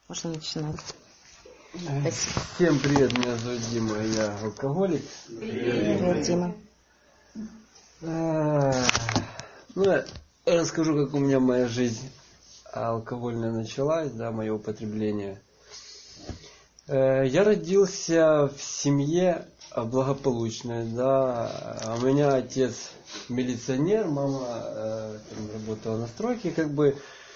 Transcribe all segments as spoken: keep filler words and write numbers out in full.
Можно начинать. Спасибо. Всем привет, меня зовут Дима, я алкоголик. Привет, привет Дима. Ну, я расскажу, как у меня моя жизнь алкогольная началась, да, мое употребление. Я родился в семье благополучной, да. У меня отец милиционер, мама там, работала на стройке, как бы.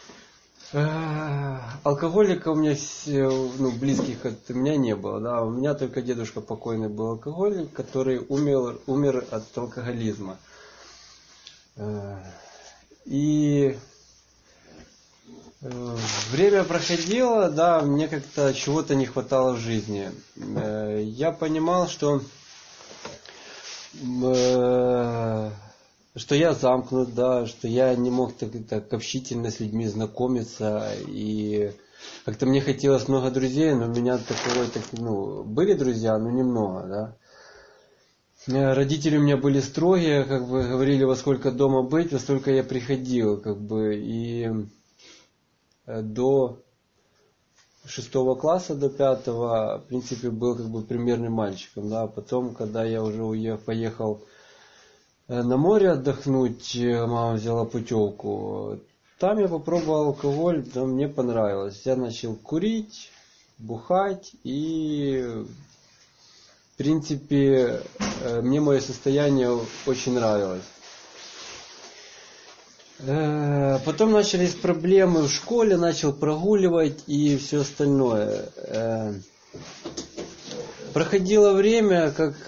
Алкоголика у меня ну, близких от меня не было, да. У меня только дедушка покойный был алкоголик, который умер, умер от алкоголизма. И время проходило, да, мне как-то чего-то не хватало в жизни. Я понимал, что что я замкнут, да, что я не мог так, так общительно с людьми знакомиться, и как-то мне хотелось много друзей, но у меня такого, так, ну, были друзья, но немного, да. Родители у меня были строгие, как бы говорили, во сколько дома быть, во сколько я приходил, как бы, и до шестого класса, до пятого, в принципе, был как бы примерным мальчиком, да. Потом, когда я уже уехал, поехал на море отдохнуть, мама взяла путевку. Там я попробовал алкоголь, да, мне понравилось. Я начал курить, бухать, и в принципе мне мое состояние очень нравилось. Потом начались проблемы в школе, начал прогуливать и все остальное. Проходило время, как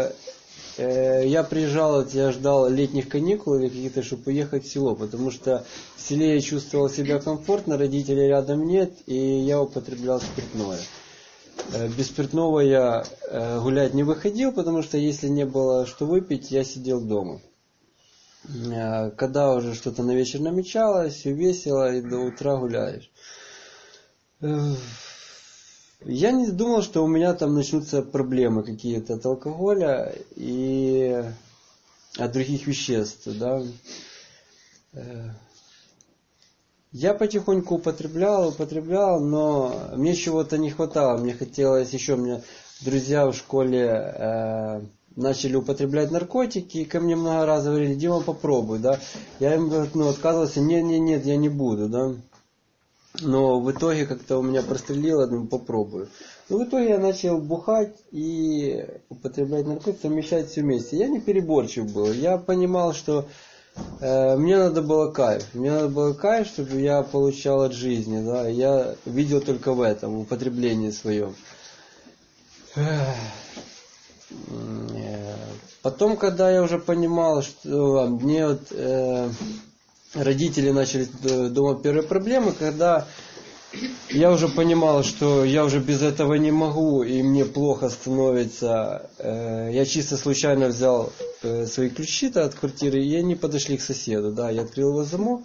я приезжал, я ждал летних каникул или каких-то, чтобы уехать в село, потому что в селе я чувствовал себя комфортно, родителей рядом нет, и я употреблял спиртное. Без спиртного я гулять не выходил, потому что если не было что выпить, я сидел дома. Когда уже что-то на вечер намечалось, все весело, и до утра гуляешь. Я не думал, что у меня там начнутся проблемы какие-то от алкоголя и от других веществ, да. Я потихоньку употреблял, употреблял, но мне чего-то не хватало. Мне хотелось еще, у меня друзья в школе э, начали употреблять наркотики, и ко мне много раз говорили: Дима, попробуй, да. Я им ну, отказывался: нет, нет, нет, я не буду, да. Но в итоге как-то у меня прострелило, думаю, попробую. Но в итоге я начал бухать и употреблять наркотики, совмещать все вместе. Я не переборчив был. Я понимал, что э, мне надо было кайф. Мне надо было кайф, чтобы я получал от жизни. Да? Я видел только в этом, в употреблении своем. Потом, когда я уже понимал, что мне вот... Э, родители начали дома первые проблемы, когда я уже понимал, что я уже без этого не могу, и мне плохо становится. Я чисто случайно взял свои ключи-то от квартиры, и они подошли к соседу. Да, я открыл его замок,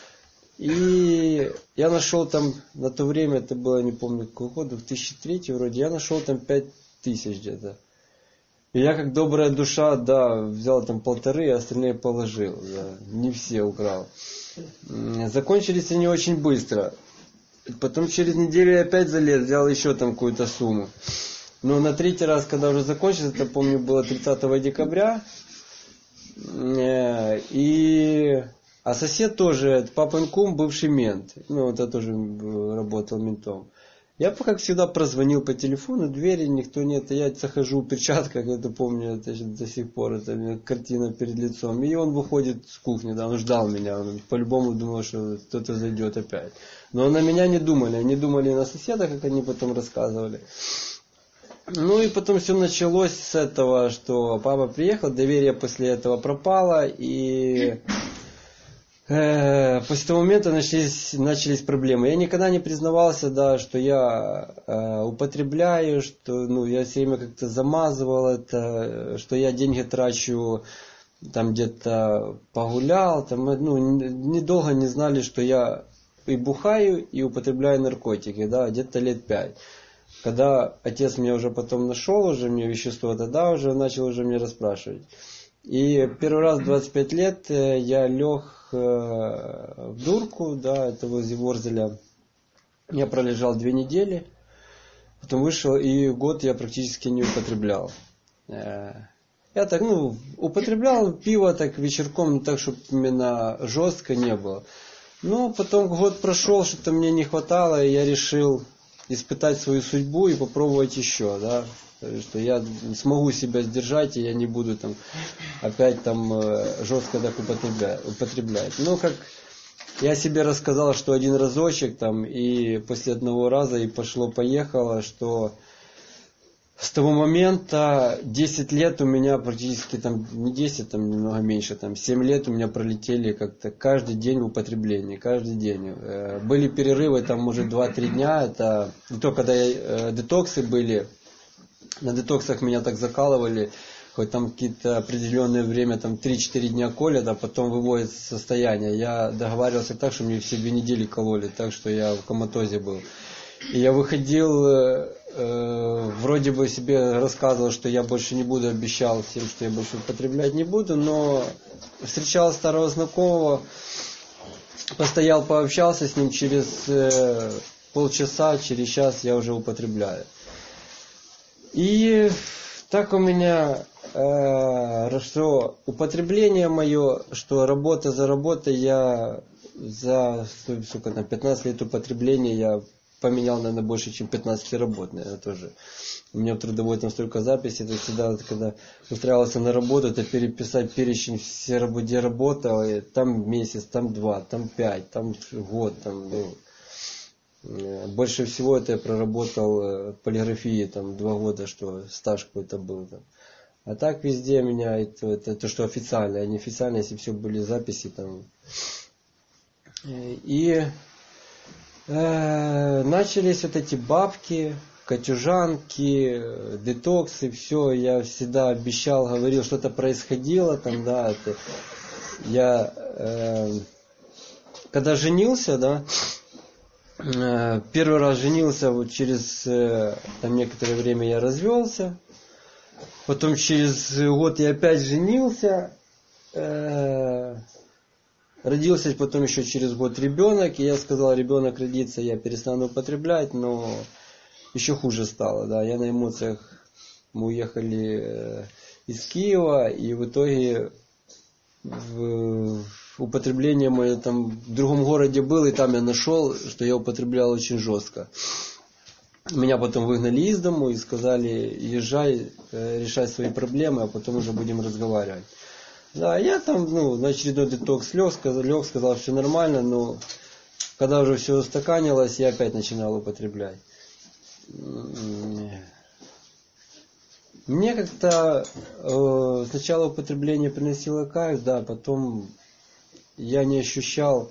и я нашел там, на то время, это было, не помню какой год, две тысячи третий вроде, я нашел там пять тысяч где-то. И я, как добрая душа, да, взял там полторы, а остальные положил. Да, не все украл. Закончились они очень быстро. Потом через неделю я опять залез, взял еще там какую-то сумму. Но на третий раз, когда уже закончилось, это, помню, было тридцатого декабря. И... А сосед тоже, папин кум, бывший мент. Ну, это тоже работал ментом. Я, как всегда, прозвонил по телефону, двери, никто нет. Я захожу в перчатках, это помню, это до сих пор, это у меня картина перед лицом. И он выходит с кухни, да, он ждал меня, он по-любому думал, что кто-то зайдет опять. Но на меня не думали, они думали на соседа, как они потом рассказывали. Ну и потом все началось с этого, что папа приехал, доверие после этого пропало, и... После того момента начались, начались проблемы. Я никогда не признавался, да, что я э, употребляю, что ну, я все время как-то замазывал это, что я деньги трачу, там где-то погулял. Там, ну, недолго не знали, что я и бухаю, и употребляю наркотики, да, где-то лет пять. Когда отец меня уже потом нашел, уже мне вещество, тогда уже начал уже мне расспрашивать. И первый раз в двадцать пять лет я лег в дурку, да, это возле Ворзеля. Я пролежал две недели, потом вышел, и год я практически не употреблял. Я так, ну, употреблял пиво так вечерком, так, чтобы именно жестко не было. Но потом год прошел, что-то мне не хватало, и я решил испытать свою судьбу и попробовать еще, да, что я смогу себя сдержать, и я не буду там опять там жестко так употреблять. употреблять. Но как я себе рассказал, что один разочек там, и после одного раза и пошло-поехало, что с того момента десять лет у меня практически там, не десять, там немного меньше, там семь лет у меня пролетели как-то каждый день в употреблении, каждый день. Были перерывы там может два-три дня, это не то, когда я, детоксы были, на детоксах меня так закалывали, хоть там какие-то определенное время, там три-четыре дня колят, а потом выводят состояние. Я договаривался так, что мне все две недели кололи, так что я в коматозе был. И я выходил, э, вроде бы себе рассказывал, что я больше не буду, обещал всем, что я больше употреблять не буду, но встречал старого знакомого, постоял, пообщался с ним, через э, полчаса, через час я уже употребляю. И так у меня э, что употребление мое, что работа за работой, я за сколько, там, пятнадцать лет употребления я поменял, наверное, больше, чем пятнадцать работ, наверное, тоже. У меня в трудовой там столько записей, это всегда, когда устраивался на работу, это переписать перечень все, где работал, и там месяц, там два, там пять, там год, там, ну, больше всего это я проработал в полиграфии, там, два года, что стаж какой-то был там. А так везде меня, это, это то, что официально, а неофициально, если все были записи там. И э, начались вот эти бабки, катюжанки, детоксы, все, я всегда обещал, говорил, что-то происходило там, да, это, я, э, когда женился, да, э, первый раз женился, вот через э, там некоторое время я развелся, потом через год я опять женился, э, родился потом еще через год ребенок, и я сказал, ребенок родится, я перестану употреблять, но еще хуже стало, да, я на эмоциях, мы уехали из Киева, и в итоге в, в употребление мое там в другом городе было, и там я нашел, что я употреблял очень жестко. Меня потом выгнали из дому и сказали, езжай, решай свои проблемы, а потом уже будем разговаривать. Да, я там, ну, на очередной детокс лег, сказал, лег, сказал, все нормально, но когда уже все устаканилось, я опять начинал употреблять. Мне как-то э, сначала употребление приносило кайф, да, потом я не ощущал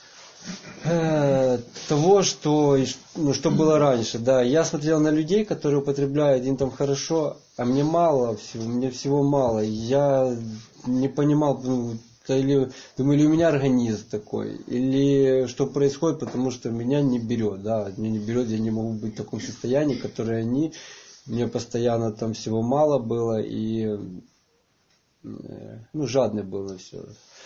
э, того, что, ну, что было раньше, да. Я смотрел на людей, которые употребляют, им там хорошо, а мне мало всего, мне всего мало. Я не понимал, ну, или, думаю, или у меня организм такой, или что происходит, потому что меня не берет, да, меня не берет, я не могу быть в таком состоянии, которое они, мне постоянно там всего мало было, и, ну, жадный был на все.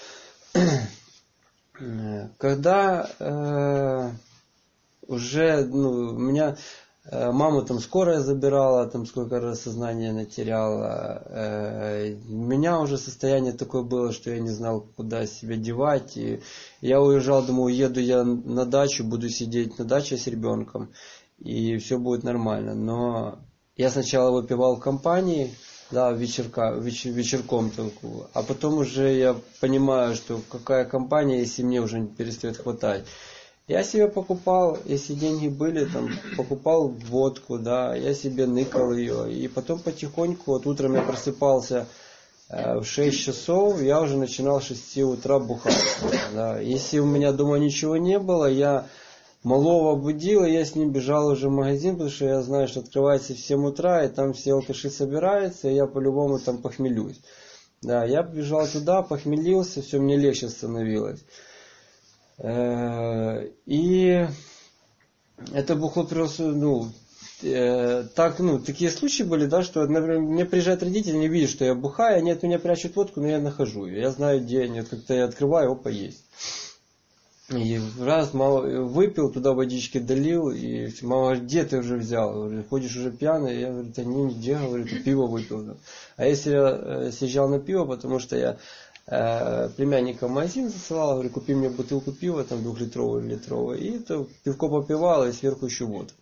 Когда э, уже, ну, у меня маму там скорая забирала, там сколько раз сознание натеряла. Э, у меня уже состояние такое было, что я не знал, куда себя девать. И я уезжал, думал, уеду я на дачу, буду сидеть на даче с ребенком, и все будет нормально. Но я сначала выпивал в компании, да, вечерка, вечер, вечерком только, а потом уже я понимаю, что какая компания, если мне уже перестает хватать. Я себе покупал, если деньги были, там, покупал водку, да, я себе ныкал ее. И потом потихоньку, вот утром я просыпался э, в шесть часов, я уже начинал с шести утра бухать. Да. Если у меня дома ничего не было, я малого будил, и я с ним бежал уже в магазин, потому что я знаю, что открывается в семь утра, и там все алкаши собираются, и я по-любому там похмелюсь. Да, я побежал туда, похмелился, все, мне легче становилось. И это бухло просто, ну, э, так, ну, такие случаи были, да, что, например, мне приезжают родители, они видят, что я бухаю, они от меня прячут водку, но я нахожу ее. Я знаю, где они, как-то я открываю, опа, есть. И раз мало выпил, туда водички долил, и мама говорит, где ты уже взял? Говорю, ходишь уже пьяный? Я говорю, да не, нигде, говорю, ты пиво выпил. А если я съезжал на пиво, потому что я э, племянника в магазин засылал, говорю, купи мне бутылку пива, там двухлитровую или литровую, и это пивко попивал, и сверху еще водку.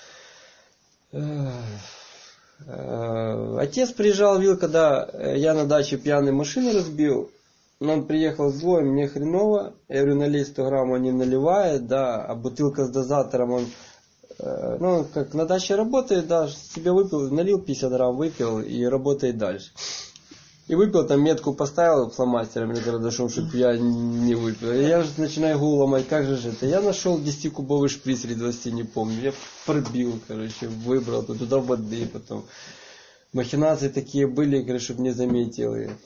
Отец приезжал, видел, когда я на даче пьяный машину разбил. Он приехал злой, мне хреново. Я говорю, налей сто грамм, он не наливает, да, а бутылка с дозатором, он, ну, как на даче работает, да, себе выпил, налил пятьдесят грамм, выпил и работает дальше. И выпил, там метку поставил фломастером или карандашом, чтобы я не выпил. И я же начинаю голову ломать, как же это? Я нашел десятикубовый шприц или двадцати, не помню. Я пробил, короче, выбрал туда воды потом. Махинации такие были, короче, чтобы не заметил ее.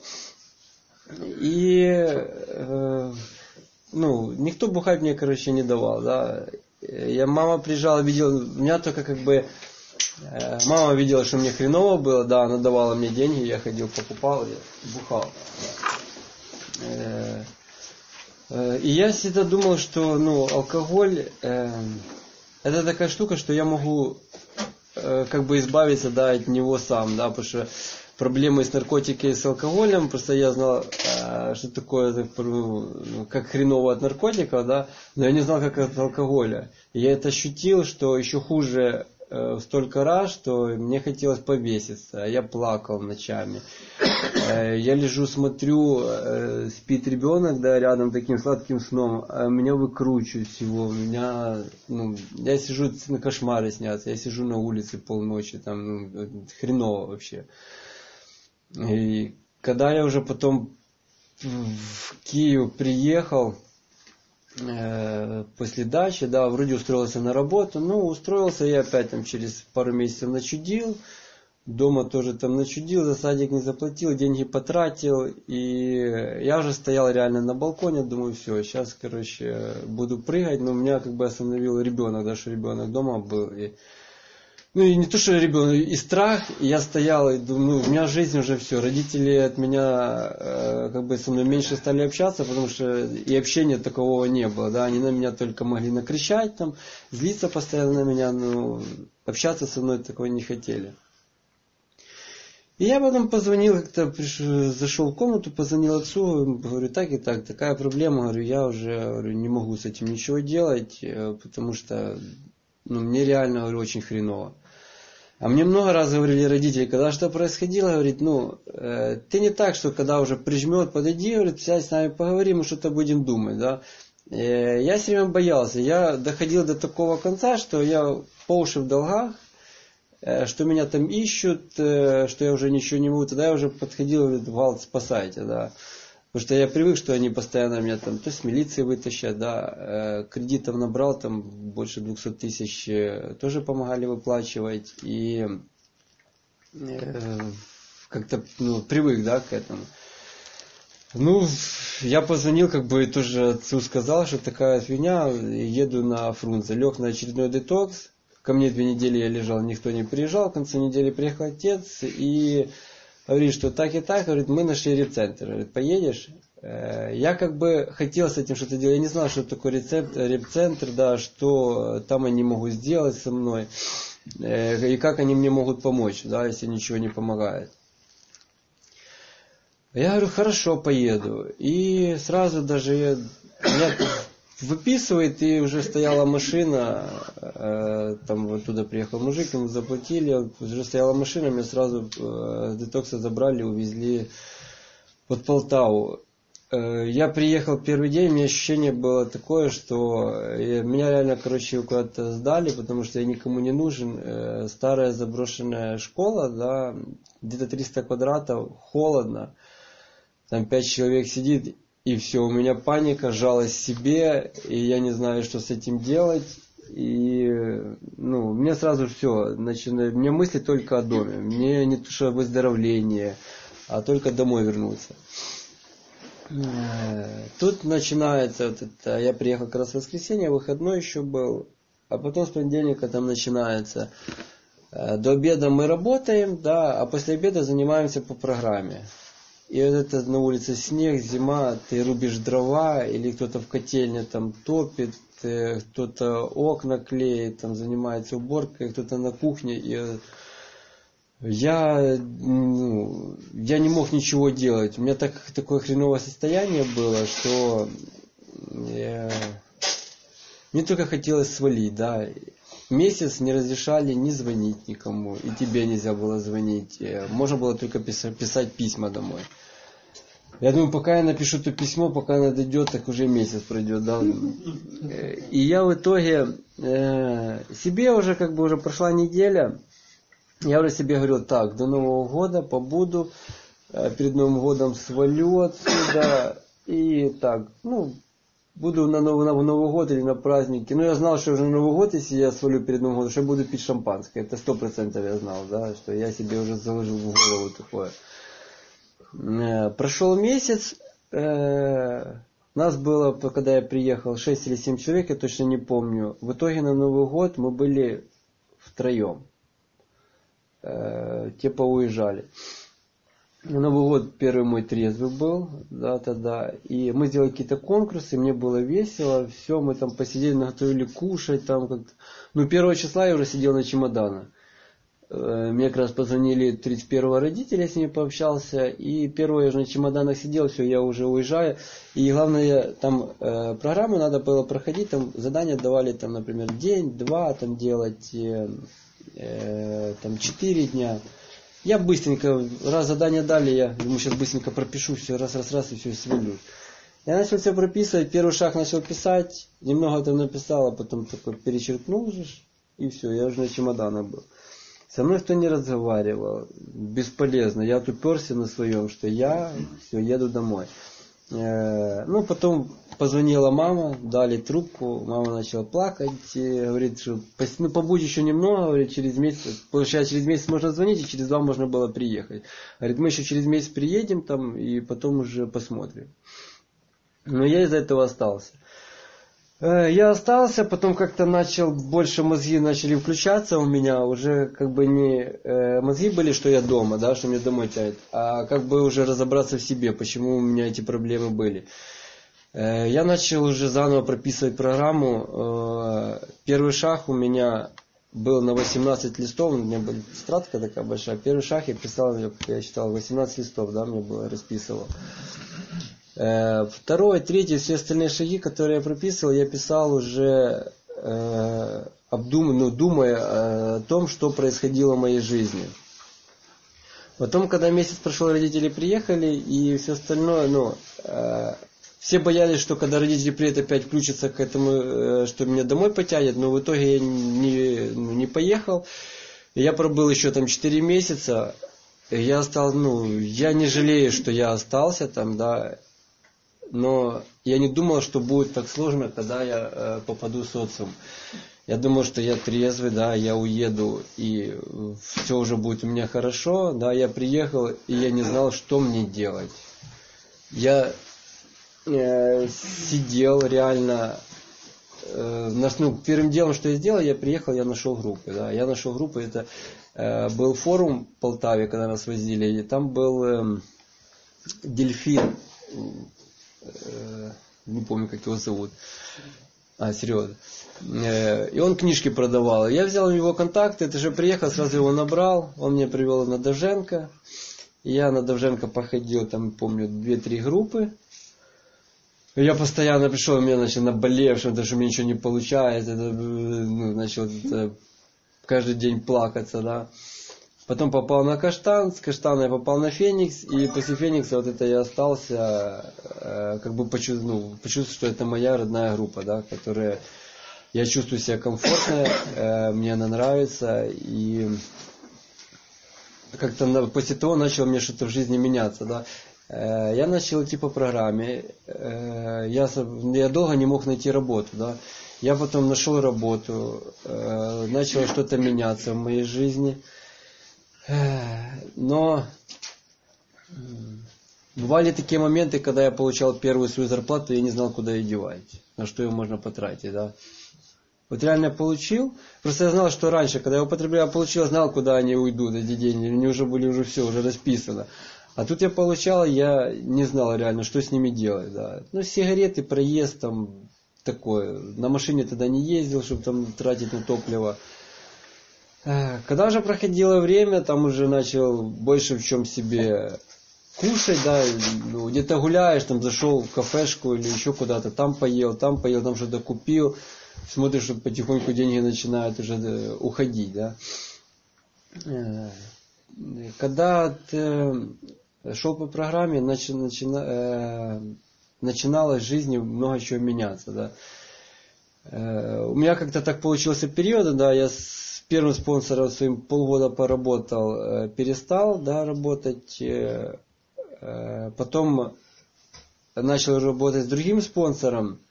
И э, ну, никто бухать мне, короче, не давал, да. Я, мама приезжала, видела, у меня только как бы э, мама видела, что мне хреново было, да, она давала мне деньги, я ходил, покупал, я бухал. Э, э, и я всегда думал, что, ну, алкоголь э, это такая штука, что я могу э, как бы избавиться, да, от него сам, да, потому что проблемы с наркотиками и с алкоголем, просто я знал, что такое, как хреново от наркотиков, да, но я не знал, как от алкоголя. И я это ощутил, что еще хуже в столько раз, что мне хотелось повеситься, я плакал ночами. Я лежу, смотрю, спит ребенок, да, рядом таким сладким сном, а меня выкручивает всего, меня, ну, я сижу, на кошмары снятся, я сижу на улице полночи, там, ну, хреново вообще. И когда я уже потом в Киев приехал э, после дачи, да, вроде устроился на работу, ну, устроился я опять там через пару месяцев начудил, дома тоже там начудил, за садик не заплатил, деньги потратил, и я уже стоял реально на балконе, думаю, все, сейчас, короче, буду прыгать, но меня как бы остановил ребенок, да, что ребенок дома был, и ну и не то, что ребенок, и страх, и я стоял, и думаю, ну, у меня жизнь уже все, родители от меня э, как бы со мной меньше стали общаться, потому что и общения такового не было, да, они на меня только могли накричать, там, злиться постоянно на меня, но общаться со мной такого не хотели. И я потом позвонил, как-то пришел, зашел в комнату, позвонил отцу, говорю, так и так, такая проблема, говорю, я уже говорю, не могу с этим ничего делать, потому что ну, мне реально, говорю, очень хреново. А мне много раз говорили родители, когда что происходило, говорит, ну, э, ты не так, что когда уже прижмет, подойди, говорит, сядь с нами поговорим, мы что-то будем думать, да. Э, я все время боялся, я доходил до такого конца, что я по уши в долгах, э, что меня там ищут, э, что я уже ничего не могу, тогда я уже подходил, говорит, Валт, спасайте, да. Потому что я привык, что они постоянно меня там то с милиции вытащат, да, кредитов набрал там больше двухсот тысяч, тоже помогали выплачивать, и как-то ну, привык, да, к этому. Ну, я позвонил, как бы тоже отцу сказал, что такая фигня, еду на Фрунзе, лег на очередной детокс, ко мне две недели я лежал, никто не приезжал, в конце недели приехал отец, и говорит, что так и так, говорит, мы нашли репцентр. Говорит, поедешь? Я как бы хотел с этим что-то делать. Я не знал, что такое рецепт, репцентр, да, что там они могут сделать со мной. И как они мне могут помочь, да, если ничего не помогает. Я говорю, хорошо, поеду. И сразу даже я, меня выписывает, и уже стояла машина, э, там вот туда приехал мужик, ему заплатили, уже стояла машина, меня сразу э, с детокса забрали, увезли под Полтаву. Э, я приехал первый день, у меня ощущение было такое, что э, меня реально, короче, куда-то сдали, потому что я никому не нужен. Э, старая заброшенная школа, да, где-то триста квадратов, холодно, там пять человек сидит. И все, у меня паника, жалость к себе, и я не знаю, что с этим делать. И, ну, мне сразу все, начинает, мне мысли только о доме. Мне не то, что выздоровление, а только домой вернуться. Тут начинается, вот это, я приехал как раз в воскресенье, выходной еще был, а потом с понедельника там начинается. До обеда мы работаем, да, а после обеда занимаемся по программе. и вот это на улице снег, зима, ты рубишь дрова, или кто-то в котельне там топит, кто-то окна клеит, там занимается уборкой, кто-то на кухне. И я, ну, я не мог ничего делать. У меня так, такое хреновое состояние было, что я... мне только хотелось свалить, да. Месяц не разрешали не звонить никому, и тебе нельзя было звонить. Можно было только писать, писать письма домой. Я думаю, пока я напишу то письмо, пока оно дойдет, так уже месяц пройдет, да. И я в итоге э, себе уже как бы уже прошла неделя, я уже себе говорил, так, до Нового года побуду, э, перед Новым годом свалю отсюда, и так, ну, буду на Новый, на Новый год или на праздники. Ну, я знал, что уже на Новый год, если я свалю перед Новым годом, что я буду пить шампанское. Это сто процентов я знал, да, что я себе уже заложил в голову такое. Прошел месяц, э, нас было, когда я приехал, шесть или семь человек, я точно не помню. В итоге на Новый год мы были втроем. Э, те поуезжали. На Новый год первый мой трезвый был, да, тогда. И мы сделали какие-то конкурсы, мне было весело, все, мы там посидели, наготовили кушать, там как-то. Ну, первого числа я уже сидел на чемоданах. Мне как раз позвонили тридцать первого родители, я с ними пообщался, и первого я уже на чемоданах сидел, все, я уже уезжаю. И главное, там э, программу надо было проходить, там задания давали, там, например, день, два, там делать, э, э, там, четыре дня. Я быстренько, раз задание дали, я ему сейчас быстренько пропишу, все, раз, раз, раз, и все, свалю. Я начал все прописывать, первый шаг начал писать, немного там написал, а потом такой перечеркнул же, и все, я уже на чемоданах был. Со мной кто не разговаривал, бесполезно, я уперся на своем, что я все, еду домой. Э, ну, потом позвонила мама, дали трубку, мама начала плакать, говорит, что ну, побудь еще немного, говорит, через месяц, получается, через месяц можно звонить, и через два можно было приехать. Говорит, мы еще через месяц приедем там, и потом уже посмотрим. Но я из-за этого остался. Я остался, потом как-то начал, больше мозги начали включаться у меня, уже как бы не э, мозги были, что я дома, да, что мне домой тянет, а как бы уже разобраться в себе, почему у меня эти проблемы были. Э, я начал уже заново прописывать программу. Э, первый шаг у меня был на восемнадцать листов, у меня была тетрадка такая большая. Первый шаг я писал, я читал восемнадцать листов, да, мне было, расписывал. Второй, третий, все остальные шаги, которые я прописывал, я писал уже э, обдум, ну, думая о том, что происходило в моей жизни. Потом, когда месяц прошел, родители приехали, и все остальное, ну, э, все боялись, что когда родители приедут, опять включатся к этому, э, что меня домой потянет, но в итоге я не, не поехал. Я пробыл еще там четыре месяца, я стал, ну, я не жалею, что я остался там, да. Но я не думал, что будет так сложно, когда я э, попаду в социум. Я думал, что я трезвый, да, я уеду, и все уже будет у меня хорошо. Да, я приехал, и я не знал, что мне делать. Я э, сидел реально. Э, ну, первым делом, что я сделал, я приехал, я нашел группы. Да, я нашел группы, это э, был форум в Полтаве, когда нас возили, и там был э, дельфин. Не помню, как его зовут. А, Серега. И он книжки продавал. Я взял у него контакты, это же приехал, сразу его набрал. Он меня привел на Довженко. Я на Довженко походил, там, помню, две-три группы. Я постоянно пришел, у меня начал наболевшим, потому что у меня ничего не получается. Ну, начал каждый день плакаться, да. Потом попал на Каштан, с Каштана я попал на Феникс, и после Феникса вот это я остался, э, как бы почувствовал, ну, почувствовал, что это моя родная группа, да, которая, я чувствую себя комфортно, э, мне она нравится, и как-то на, после того начало мне что-то в жизни меняться, да. Э, я начал идти по программе, э, я, я долго не мог найти работу, да. Я потом нашел работу, э, начало что-то меняться в моей жизни. Но бывали такие моменты, когда я получал первую свою зарплату, я не знал, куда ее девать, на что ее можно потратить, да. Вот реально я получил, просто я знал, что раньше, когда я употреблял, получил, знал, куда они уйдут, эти деньги, они уже были уже все, уже расписано. А тут я получал, я не знал реально, что с ними делать. Да. Ну, сигареты, проезд там такое. На машине тогда не ездил, чтобы там тратить на топливо. Когда уже проходило время, там уже начал больше в чем себе кушать, да, ну, где-то гуляешь, там зашел в кафешку или еще куда-то, там поел, там поел, там что-то купил. Смотришь, что потихоньку деньги начинают уже уходить, да. Когда ты шел по программе, начи, начина, э, начиналось в жизни много чего меняться, да. Э, у меня как-то так получился период, да, я с первым спонсором своим полгода поработал, э, перестал, да, работать, э, э, потом начал работать с другим спонсором.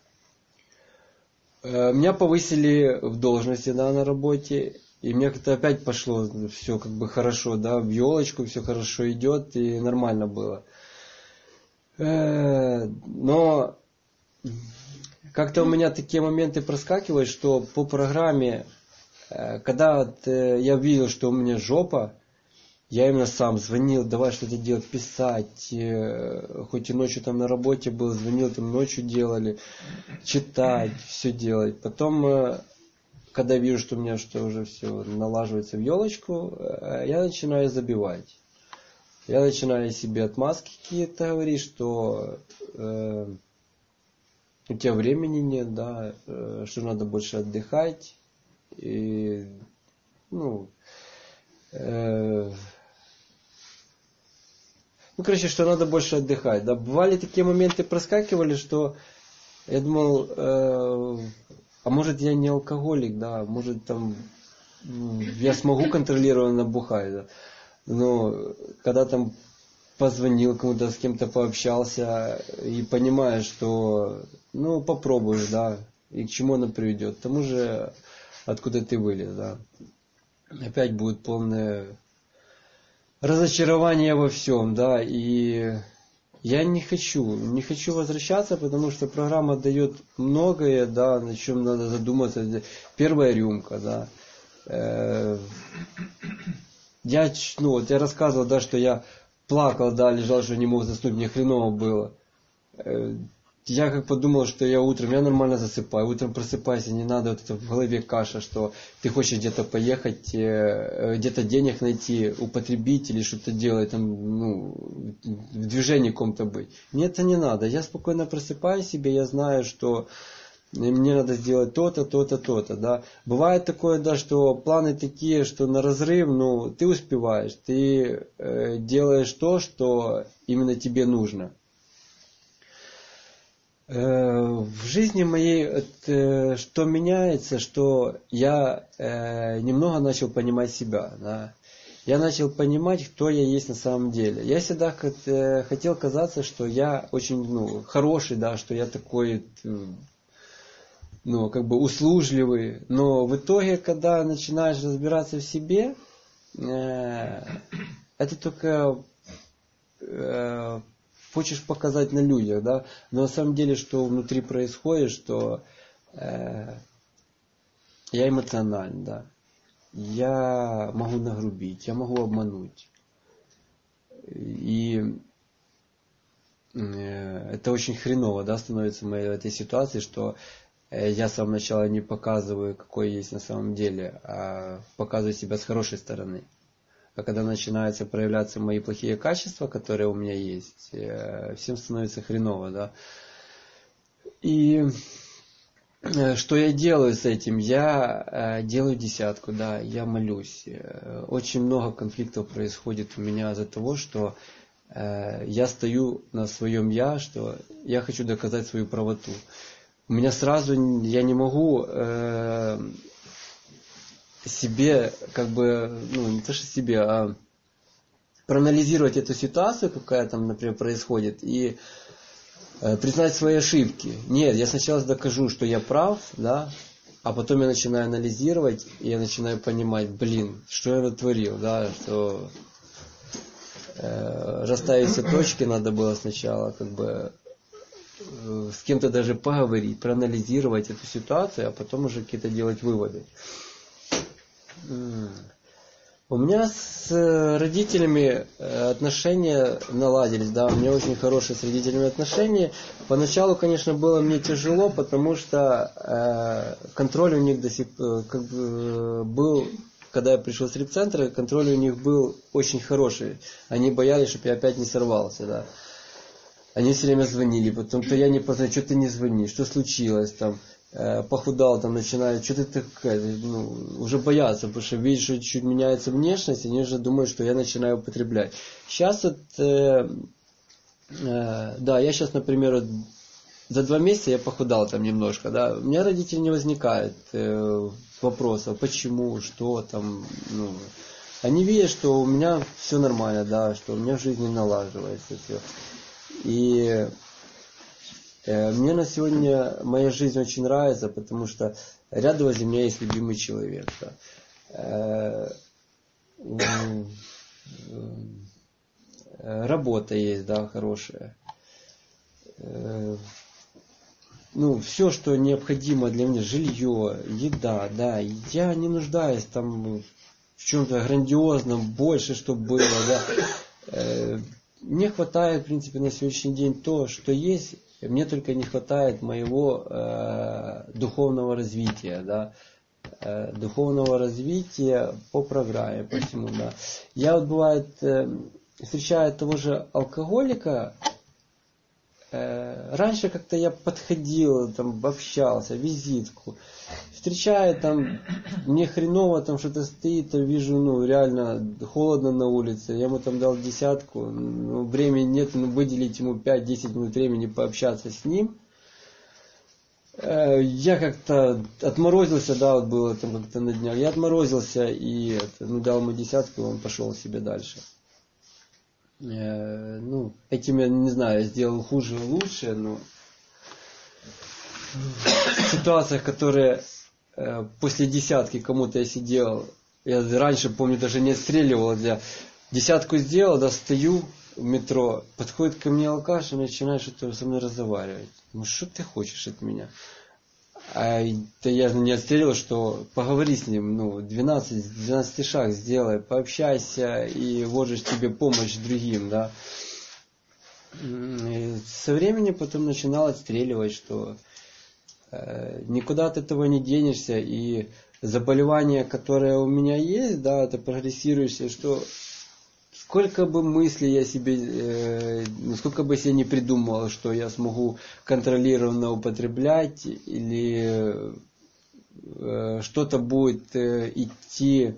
Э, меня повысили в должности, да, на работе. И мне как-то опять пошло все как бы хорошо, да, в елочку все хорошо идет и нормально было. Но как-то у меня такие моменты проскакивают, что по программе, когда я видел, что у меня жопа, я именно сам звонил, давай что-то делать, писать, хоть и ночью там на работе был, звонил, там ночью делали, читать, все делать. Потом... Когда вижу, что у меня что уже все налаживается в елочку, я начинаю забивать. Я начинаю себе отмазки какие-то говорить, что э, у тебя времени нет, да, э, что надо больше отдыхать. И, ну, э, ну, короче, что надо больше отдыхать. Да. Бывали такие моменты, проскакивали, что я думал... Э, А может, я не алкоголик, да, может, там, я смогу контролированно бухать, да. Но когда там позвонил кому-то, с кем-то пообщался, и понимаешь, что, ну, попробуешь, да, и к чему оно приведет. К тому же, откуда ты вылез, да. Опять будет полное разочарование во всем, да, и... Я не хочу, не хочу возвращаться, потому что программа дает многое, да, на чем надо задуматься. Первая рюмка, да. Я, ну, вот я рассказывал, да, что я плакал, да, лежал, что не мог заснуть, мне хреново было. Я как подумал, что я утром, я нормально засыпаю, утром просыпаюсь, не надо вот это в голове каша, что ты хочешь где-то поехать, где-то денег найти, употребить или что-то делать, там, ну, в движении каком-то быть. Мне это не надо. Я спокойно просыпаю себе, я знаю, что мне надо сделать то-то, то-то, то-то, да. Бывает такое, да, что планы такие, что на разрыв, ну, ты успеваешь, ты э, делаешь то, что именно тебе нужно. В жизни моей это, что меняется, что я э, немного начал понимать себя. Да? Я начал понимать, кто я есть на самом деле. Я всегда как, э, хотел казаться, что я очень ну, хороший, да, что я такой, ну, как бы услужливый. Но в итоге, когда начинаешь разбираться в себе, э, это только... Э, хочешь показать на людях, да, но на самом деле, что внутри происходит, что э, я эмоционален, да, я могу нагрубить, я могу обмануть. И э, это очень хреново, да, становится в моей этой ситуации, что э, я с самого начала не показываю, какой я есть на самом деле, а показываю себя с хорошей стороны. А когда начинаются проявляться мои плохие качества, которые у меня есть, всем становится хреново, да. И что я делаю с этим? Я делаю десятку, да, я молюсь. Очень много конфликтов происходит у меня из-за того, что я стою на своем я, что я хочу доказать свою правоту. У меня сразу, я не могу... себе, как бы, ну, не то что себе, а проанализировать эту ситуацию, какая там, например, происходит, и э, признать свои ошибки. Нет, я сначала докажу, что я прав, да, а потом я начинаю анализировать, и я начинаю понимать, блин, что я натворил, да, что э, расставить все точки надо было сначала, как бы, э, с кем-то даже поговорить, проанализировать эту ситуацию, а потом уже какие-то делать выводы. У меня с родителями отношения наладились, да, у меня очень хорошие с родителями отношения. Поначалу, конечно, было мне тяжело, потому что э, контроль у них до сих пор как бы, был, когда я пришел с репцентра, контроль у них был очень хороший. Они боялись, чтобы я опять не сорвался, да. Они все время звонили, потом то я не познаю, что ты не звонишь, что случилось там. Похудал, там начинают, что ты такая, ну, уже боятся, потому что видишь, что чуть меняется внешность, они уже думают, что я начинаю употреблять. Сейчас вот, э, э, да, я сейчас, например, вот, за два месяца я похудал там немножко, да, у меня родители не возникает э, вопросов, почему, что там, ну, они видят, что у меня все нормально, да, что у меня в жизни налаживается все. И мне на сегодня моя жизнь очень нравится, потому что рядом возле меня есть любимый человек. Да. Работа есть, да, хорошая. Ну, все, что необходимо для меня, жилье, еда, да. Я не нуждаюсь там в чем-то грандиозном, больше, чтобы было, да. Мне хватает, в принципе, на сегодняшний день то, что есть. Мне только не хватает моего э, духовного развития, да, э, духовного развития по программе, по всему, да. Я вот бывает э, встречаю того же алкоголика. Э, раньше как-то я подходил, там, общался, визитку. Встречаю там, мне хреново там что-то стоит, там вижу, ну, реально холодно на улице. Я ему там дал десятку, ну, времени нет, ну, выделить ему пять-десять минут времени пообщаться с ним. Э, я как-то отморозился, да, вот было там как-то на днях. Я отморозился и это, ну, дал ему десятку, и он пошел себе дальше. Э, ну, этим я не знаю, я сделал хуже, лучше, но в ситуациях, которые э, после десятки кому-то я сидел, я раньше, помню, даже не отстреливал, я десятку сделал, да, стою в метро, подходит ко мне алкаш и начинает что-то со мной разговаривать. Ну, что ты хочешь от меня? А да я же не отстреливал, что поговори с ним, ну, двенадцать, двенадцатый шаг сделай, пообщайся, и вот же тебе помощь другим, да. И со временем потом начинал отстреливать, что э, никуда от этого не денешься, и заболевание, которое у меня есть, да, это прогрессирующее, что сколько бы мыслей я себе, э, сколько бы я себе не придумал, что я смогу контролированно употреблять, или э, что-то будет э, идти,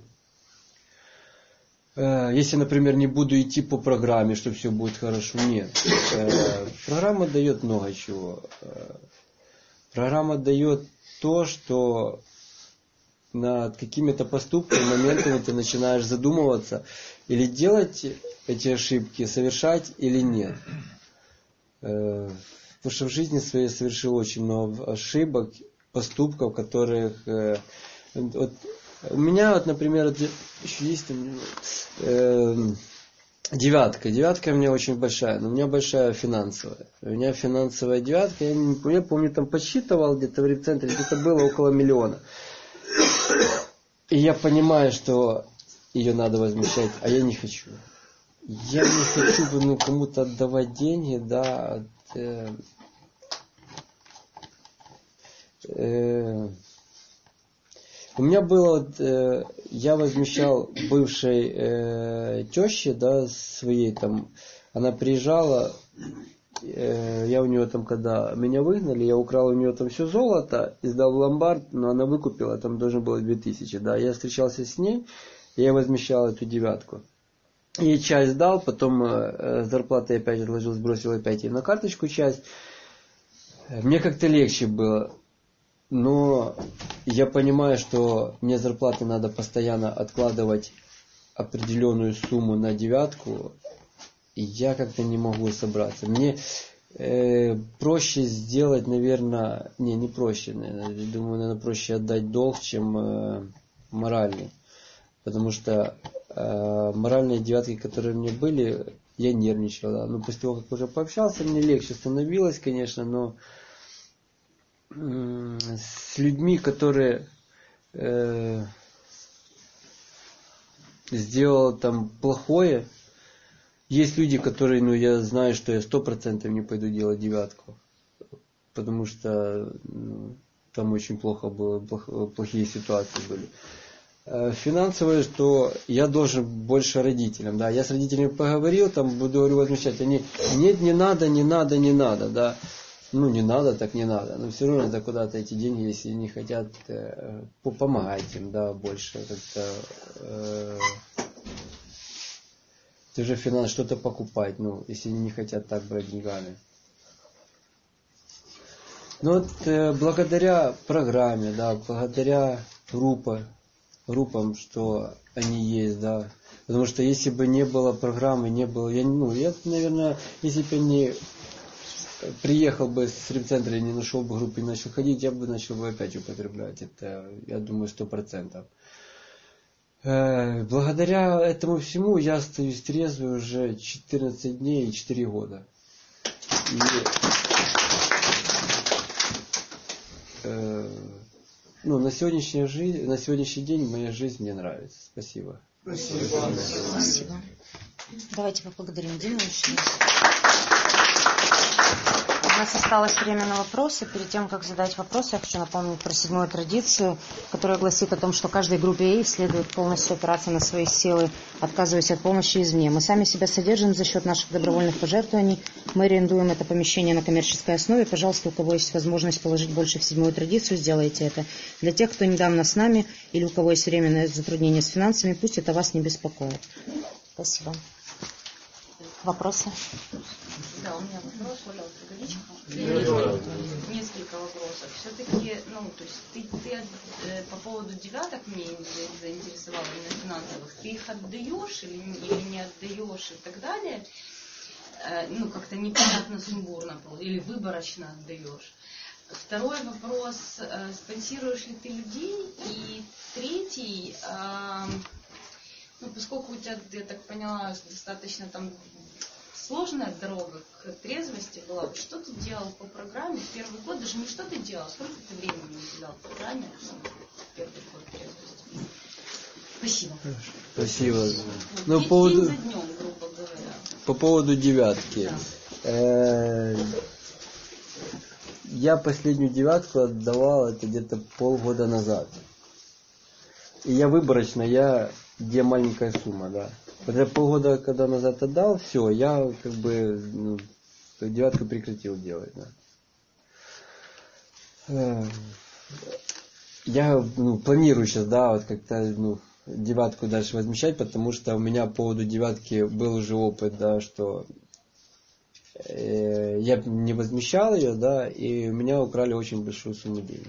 э, если, например, не буду идти по программе, что все будет хорошо. Нет. Э, программа дает много чего. Э, программа дает то, что над какими-то поступками, моментами ты начинаешь задумываться, или делать эти ошибки, совершать или нет. Потому что в жизни своей совершил очень много ошибок, поступков, которых... Вот, у меня, вот, например, еще есть э, девятка. Девятка у меня очень большая, но у меня большая финансовая. У меня финансовая девятка, я, не, я помню, там подсчитывал где-то в репцентре, где-то было около миллиона. И я понимаю, что ее надо возмещать, а я не хочу. Я не хочу ну, кому-то отдавать деньги, да. От, э, э, у меня было, вот, э, я возмещал бывшей э, теще, да, своей там, она приезжала, э, я у нее там, когда меня выгнали, я украл у нее там все золото, и сдал в ломбард, но она выкупила, там должно было две тысячи, да. Я встречался с ней, я возмещал эту девятку. И часть дал, потом э, зарплаты опять отложил, сбросил опять ей на карточку часть. Мне как-то легче было. Но я понимаю, что мне зарплаты надо постоянно откладывать определенную сумму на девятку. И я как-то не могу собраться. Мне э, проще сделать, наверное... Не, не проще, наверное. Думаю, наверное, проще отдать долг, чем э, моральный. Потому что э, моральные девятки, которые у меня были, я нервничал. Да. Но после того, как уже пообщался, мне легче становилось, конечно, но э, с людьми, которые... Э, сделал там плохое. Есть люди, которые, ну, я знаю, что я сто процентов не пойду делать девятку, потому что ну, там очень плохо было, плохие ситуации были. Финансовое, что я должен больше родителям, да, я с родителями поговорил, там буду говорю возмущать, они, нет, не надо, не надо, не надо, да, ну, не надо, так не надо, но все равно надо куда-то эти деньги, если не хотят, э, помогать им, да, больше, как-то, э, ты же финанс что-то покупать, ну, если они не хотят так брать деньгами. Ну, вот, э, благодаря программе, да, благодаря группе, группам, что они есть, да. Потому что если бы не было программы, не было, я, ну, я, наверное, если бы я не приехал бы с репцентра и не нашел бы группы и начал ходить, я бы начал бы опять употреблять. Это, я думаю, сто процентов. Благодаря этому всему я остаюсь трезвый уже четырнадцать дней и четыре года. И, э, ну, на сегодняшний, жизнь, на сегодняшний день моя жизнь мне нравится. Спасибо. Спасибо. Спасибо. Давайте поблагодарим Диму еще раз. У нас осталось время на вопросы. Перед тем, как задать вопросы, я хочу напомнить про седьмую традицию, которая гласит о том, что каждой группе А следует полностью опираться на свои силы, отказываясь от помощи извне. Мы сами себя содержим за счет наших добровольных пожертвований. Мы арендуем это помещение на коммерческой основе. Пожалуйста, у кого есть возможность положить больше в седьмую традицию, сделайте это. Для тех, кто недавно с нами или у кого есть временное затруднение с финансами, пусть это вас не беспокоит. Спасибо. Вопросы? Да, у меня вопрос, Оля Алфеговичка. Несколько вопросов. Все-таки, ну, то есть ты, ты э, по поводу девяток мне заинтересовала именно финансовых. Ты их отдаешь или, или не отдаешь и так далее? Э, ну, как-то непонятно, сумбурно, или выборочно отдаешь. Второй вопрос, э, спонсируешь ли ты людей? И третий, э, ну, поскольку у тебя, я так поняла, достаточно там сложная дорога к трезвости была. Что ты делал по программе в первый год? Даже не что ты делал, сколько ты времени уделял программе в первый год трезвости? Спасибо. Спасибо. Вот, Ну, день, по поводу, день за днем, грубо говоря. По поводу девятки. Да. Э, я последнюю девятку отдавал это где-то полгода назад. И я выборочно, я где маленькая сумма, да. Когда полгода, когда назад отдал, все, я как бы ну, девятку прекратил делать, да. Я ну, планирую сейчас, да, вот как-то ну, девятку дальше возмещать, потому что у меня по поводу девятки был уже опыт, да, что э, я не возмещал ее, да, и у меня украли очень большую сумму денег.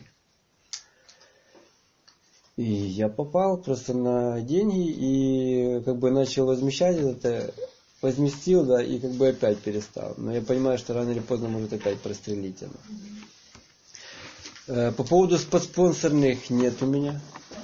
И я попал просто на деньги и как бы начал возмещать это, возместил, да, и как бы опять перестал. Но я понимаю, что рано или поздно может опять прострелить оно. По поводу спонсорных нет у меня.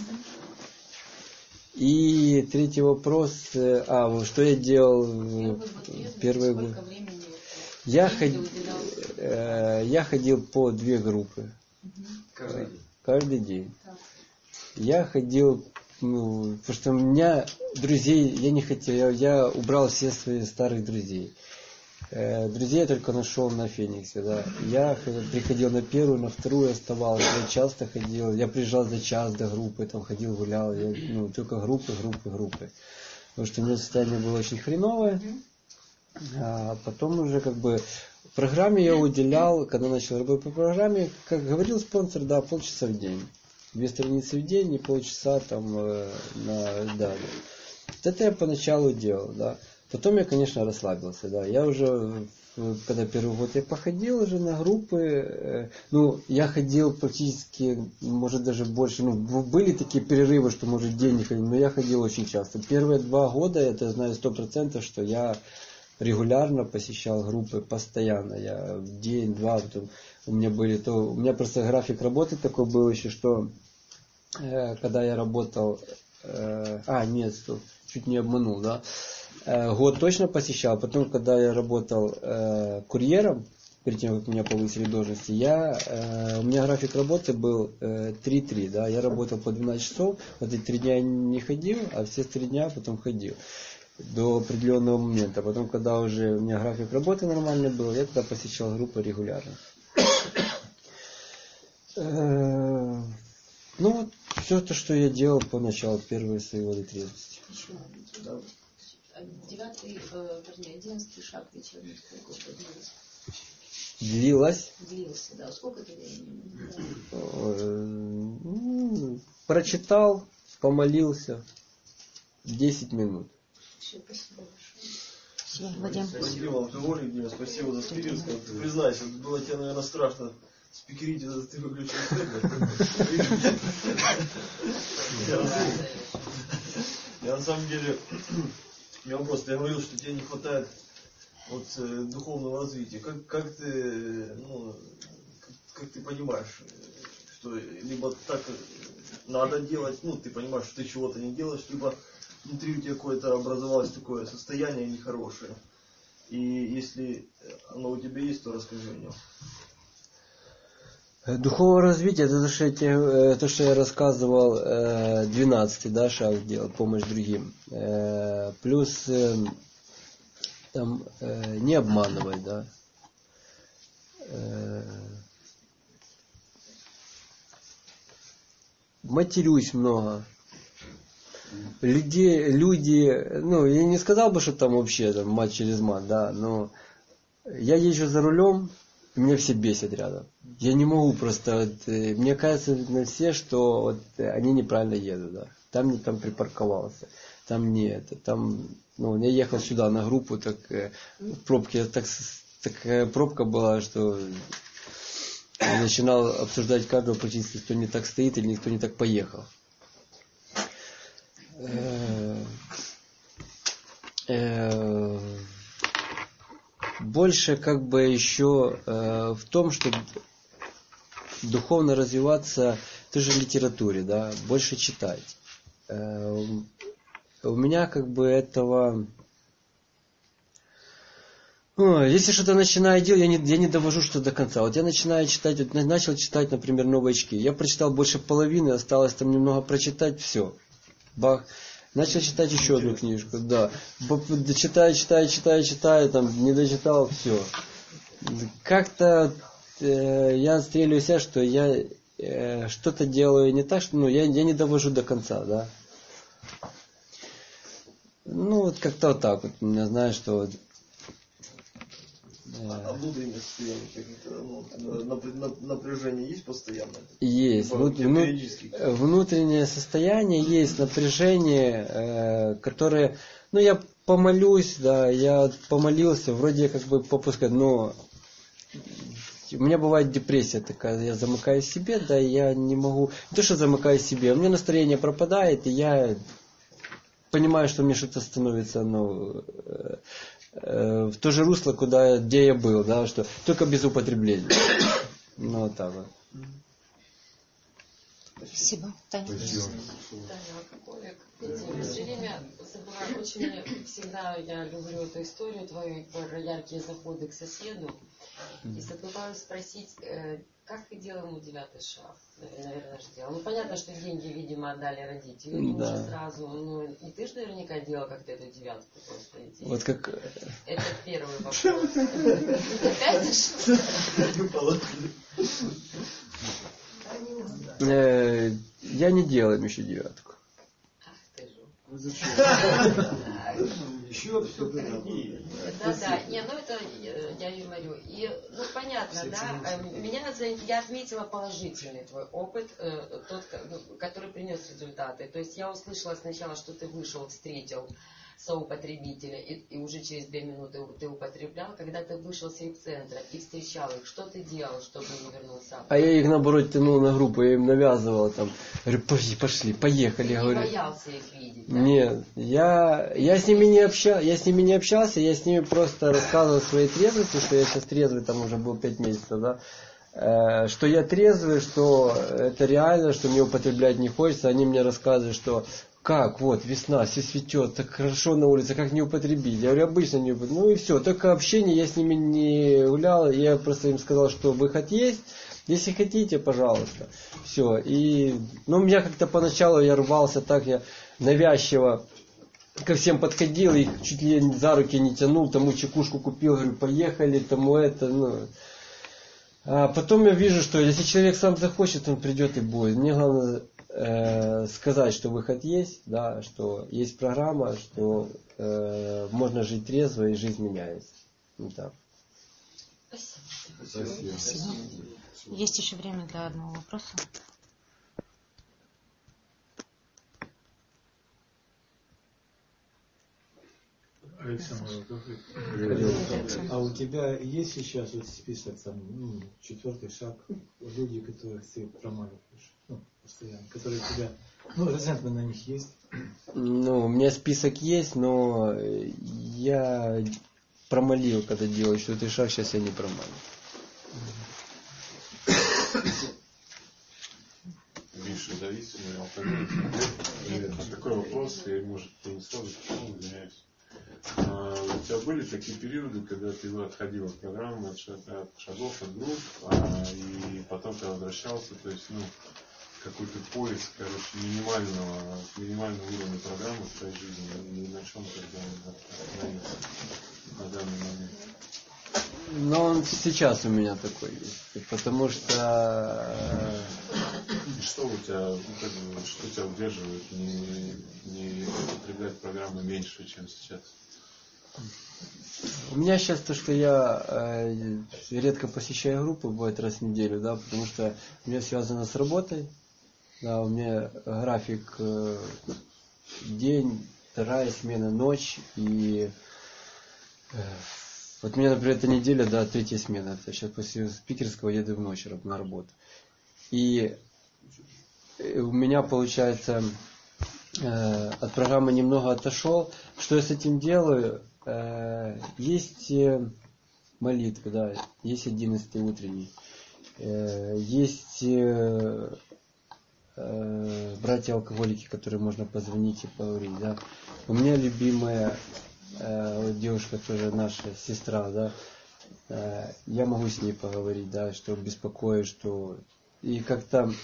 И третий вопрос, а, что я делал в первый год? Я, ход... я ходил по две группы. Каждый день. Каждый день. Я ходил, ну, потому что у меня друзей, я не хотел, я, я убрал все свои старых друзей. Э, друзей я только нашел на Фениксе, да. Я приходил на первую, на вторую оставался, я часто ходил, я приезжал за час до группы, там ходил, гулял, я, ну, только группы, группы, группы. Потому что у меня состояние было очень хреновое. А потом уже как бы программе я уделял, когда начал работать по программе, как говорил спонсор, да, полчаса в день. Две страницы в день и полчаса там э, на да. Это я поначалу делал, да. Потом я, конечно, расслабился, да. Я уже, когда первый год я походил уже на группы, э, ну, я ходил практически, может даже больше, ну, были такие перерывы, что, может, день не ходил, но я ходил очень часто. Первые два года, это знаю сто процентов, что я регулярно посещал группы, постоянно. Я в день, два, потом у меня были то, у меня просто график работы такой был еще, что э, когда я работал, э, а, нет, стоп, чуть не обманул, да, э, год точно посещал, потом, когда я работал э, курьером, перед тем, как меня повысили должности, я, э, у меня график работы был э, три-три, да, я работал по двенадцать часов, вот эти три дня я не ходил, а все три дня потом ходил до определенного момента. Потом, когда уже у меня график работы нормальный был, я тогда посещал группы регулярно. Э, ну вот, все то, что я делал поначалу, первые свои годы трезвости. Девятый, э, вернее, одиннадцатый шаг вечерний, сколько это длилось? Длилась? Длился, да. Сколько это времени? Да. Прочитал, помолился. десять минут. Все, спасибо большое. Все, Вадим. Спасибо вам, Григорий, Дима, спасибо за спикерство. Признайся, было тебе, наверное, страшно спикерить, это ты выключил свет. Я на самом деле, у меня вопрос, ты говорил, что тебе не хватает вот, э, духовного развития. Как, как ты, ну, как, как ты понимаешь, что либо так надо делать, ну, ты понимаешь, что ты чего-то не делаешь, либо внутри у тебя какое-то образовалось такое состояние нехорошее. И если оно у тебя есть, то расскажи о нем. Духовное развитие, это то, что я, тебе, то, что я рассказывал, двенадцатый, да, шаг делал, помощь другим. Плюс там не обманывать, да. Матерюсь много. Люди, люди, ну, я не сказал бы, что там вообще там, мат через мат, да, но я езжу за рулем, и меня все бесят рядом. Я не могу просто, вот, мне кажется на все, что вот, они неправильно едут, да. Там не там припарковался, там не это, там, ну, я ехал сюда на группу, так в пробке, так, такая пробка была, что я начинал обсуждать каждого практически, кто не так стоит или никто не так поехал. Больше как бы еще в том, чтобы духовно развиваться в той же литературе, да, больше читать. У меня как бы этого... Ну, если что-то начинаю делать, я не, я не довожу что-то до конца. Вот я начинаю читать, вот начал читать, например, «Новые очки». Я прочитал больше половины, осталось там немного прочитать, все. Бах. Начал читать еще одну книжку, да. Читаю, читаю, читаю, читаю, там, не дочитал, все. Как-то э, я отстреливаю себя, что я э, что-то делаю не так, что ну, я, я не довожу до конца, да. Ну, вот как-то вот так вот. Я знаю, что... Вот, А внутреннее состояние каких-то, ну, напряжение есть постоянно? Есть. Типа, Внут, внут, внутреннее состояние есть, напряжение, э, которое... Ну, я помолюсь, да, я помолился, вроде как бы попускать, но... У меня бывает депрессия такая, я замыкаюсь в себе, да, и я не могу... Не то, что замыкаюсь в себе, у меня настроение пропадает, и я понимаю, что мне что-то становится, ну... в то же русло, куда, где я был, да, что только без употребления. Ну, вот так вот. Спасибо. Таня. Таня, алкоголик. Все время забываю, очень всегда я люблю эту историю твою про яркие заходы к соседу. И забываю спросить, как ты делал ему девятый шаг? Наверное, же делал. Ну, понятно, что деньги, видимо, отдали родители. Да. Уже сразу. Ну, и ты же наверняка делал как-то эту девятку просто. Идти. Вот как... Это первый вопрос. Опять же? Я не делаю еще девятку. Ах ты же. Еще все такие. Да, да. Не, ну это я юморю. И, ну, понятно, да. Меня, я отметила положительный твой опыт, тот, который принес результаты. То есть я услышала сначала, что ты вышел, встретил соупотребителя, и, и уже через две минуты ты употреблял. Когда ты вышел с репцентра и встречал их, что ты делал, чтобы не вернулся? А я их, наоборот, тянул на группу, я им навязывал там. Говорю, пошли, поехали. Ты говорю. Не боялся их видеть, да? Нет, я, я с ними не общался, я с ними не общался, я с ними просто рассказывал свои трезвости, что я сейчас трезвый, там уже был пять месяцев, да. э, что я трезвый, что это реально, что мне употреблять не хочется. Они мне рассказывают, что как, вот, весна, все цветет, так хорошо на улице, как не употребить? Я говорю, обычно не употребить. Ну и все, только общение, я с ними не гулял, я просто им сказал, что выход есть, если хотите, пожалуйста. Все, и, ну, у меня как-то поначалу я рвался так, я навязчиво ко всем подходил, и чуть ли за руки не тянул, тому чекушку купил, говорю, поехали, тому это, ну. А потом я вижу, что если человек сам захочет, он придет и будет. Мне главное э, сказать, что выход есть, да, что есть программа, что э, можно жить трезво и жизнь меняется. Вот так. Спасибо. Спасибо. Есть еще время для одного вопроса. Александр, а у тебя есть сейчас вот список, там, ну, четвертый шаг, люди, которых ты промаливаешь, ну, постоянно, которые тебя, ну, резентмент на них есть? Ну, у меня список есть, но я промолил, когда делаю четвертый шаг, сейчас я не промалил. Бывший зависимый алкоголик. Такой вопрос, я, может, не сразу почему, извиняюсь. А, у тебя были такие периоды, когда ты отходил от программы, от шагов, от групп, а, и потом ты возвращался, то есть, ну, какой-то поиск, короче, минимального, минимального уровня программы в твоей жизни, и на чем тогда остановиться на данный момент? Но он сейчас у меня такой есть, потому что... И что у тебя, ну, как бы, что тебя удерживает не, не употреблять программы меньше, чем сейчас? У меня сейчас то, что я э, редко посещаю группы, бывает раз в неделю, да, потому что у меня связано с работой, да, у меня график э, день, вторая смена, ночь, и э, вот у меня, например, эта неделя, да, третья смена, это сейчас после спикерского еду в ночь на работу. И у меня, получается, э, от программы немного отошел. Что я с этим делаю? Э, есть молитвы, да, есть одиннадцатый утренний, э, есть э, э, братья-алкоголики, которые можно позвонить и поговорить, да. У меня любимая э, вот девушка, тоже наша сестра, да, э, я могу с ней поговорить, да, что беспокоит, что... И как-то...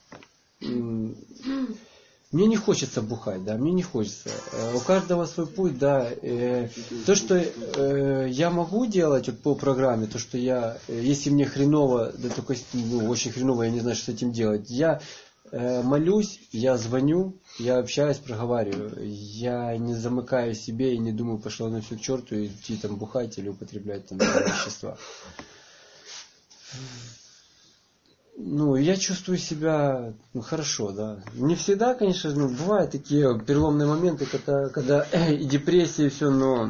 Мне не хочется бухать, да, мне не хочется. У каждого свой путь, да. То, что я могу делать вот по программе, то, что я, если мне хреново, да только ну, очень хреново, я не знаю, что с этим делать. Я молюсь, я звоню, я общаюсь, проговариваю. Я не замыкаю себе и не думаю, пошло на всю к черту и идти там бухать или употреблять там вещества. Ну, я чувствую себя ну, хорошо, да. Не всегда, конечно, ну, бывают такие переломные моменты, когда, когда и депрессия, и все, но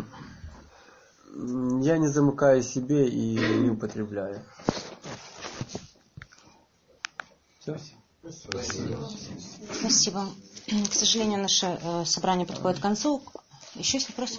я не замыкаю себе и не употребляю. Все? Спасибо. Спасибо. К сожалению, наше э, собрание подходит к концу. Еще есть вопросы?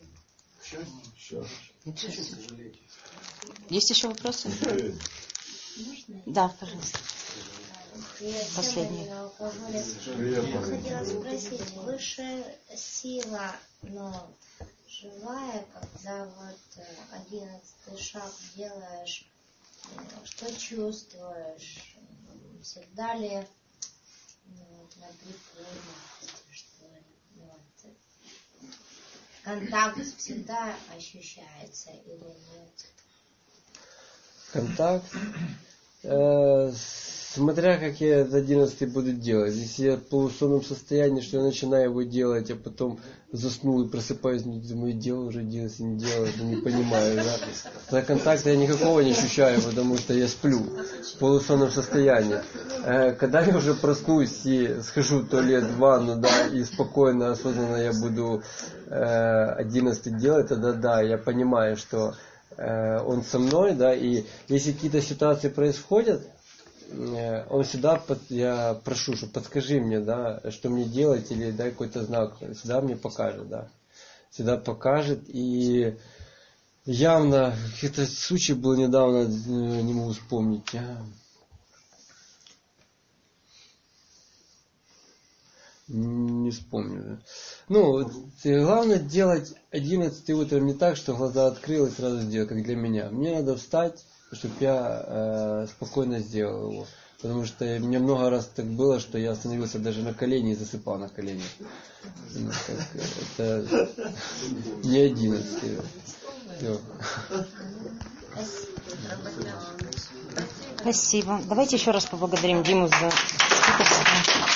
Есть еще вопросы? Да, пожалуйста. Последний. Я хотела спросить, высшая сила, но живая, когда вот одиннадцатый шаг делаешь, что чувствуешь? Всегда ли ну, напряженность, что ли? Вот. Контакт всегда ощущается или нет? Контакт. Э, смотря как я этот одиннадцатый буду делать. Если я в полусонном состоянии, что я начинаю его делать, а потом заснул и просыпаюсь, думаю, делал уже одиннадцатый, не делал, не понимаю, да. За контакта я никакого не ощущаю, потому что я сплю в полусонном состоянии. Э, когда я уже проснусь и схожу в туалет, в ванну, да, и спокойно, осознанно я буду э, одиннадцатый делать, тогда да, я понимаю, что он со мной, да, и если какие-то ситуации происходят, он всегда, под, я прошу, что подскажи мне, да, что мне делать, или дай какой-то знак, всегда мне покажет, да, всегда покажет, и явно, какой-то случай был недавно, не могу вспомнить. Не вспомню. Ну, главное делать одиннадцать утром не так, что глаза открыл и сразу сделал, как для меня. Мне надо встать, чтобы я э, спокойно сделал его. Потому что мне много раз так было, что я остановился даже на колени и засыпал на колени. Ну, так, это не одиннадцать. Все. Спасибо. Давайте еще раз поблагодарим Диму за спикерство.